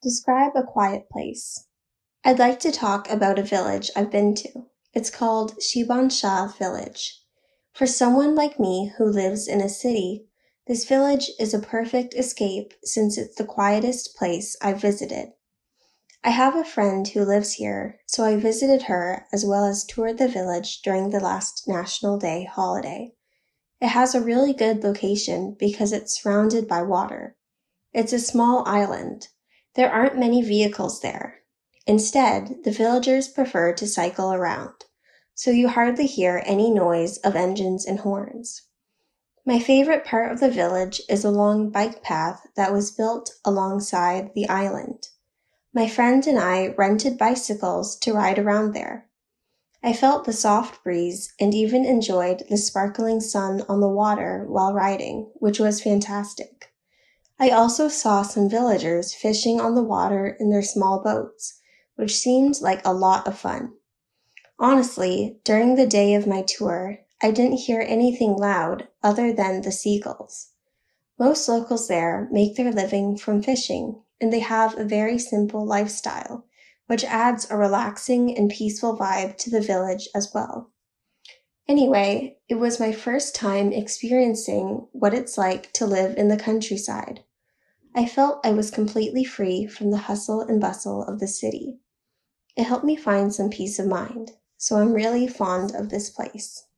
Describe a quiet place. I'd like to talk about a village I've been to. It's called Shiban Shah Village. For someone like me who lives in a city, this village is a perfect escape since it's the quietest place I've visited. I have a friend who lives here, so I visited her as well as toured the village during the last National Day holiday. It has a really good location because it's surrounded by water. It's a small island. There aren't many vehicles there. Instead, the villagers prefer to cycle around, so you hardly hear any noise of engines and horns. My favorite part of the village is a long bike path that was built alongside the island. My friend and I rented bicycles to ride around there. I felt the soft breeze and even enjoyed the sparkling sun on the water while riding, which was fantastic. I also saw some villagers fishing on the water in their small boats, which seemed like a lot of fun. Honestly, during the day of my tour, I didn't hear anything loud other than the seagulls. Most locals there make their living from fishing, and they have a very simple lifestyle, which adds a relaxing and peaceful vibe to the village as well. Anyway, it was my first time experiencing what it's like to live in the countryside. I felt I was completely free from the hustle and bustle of the city. It helped me find some peace of mind, so I'm really fond of this place.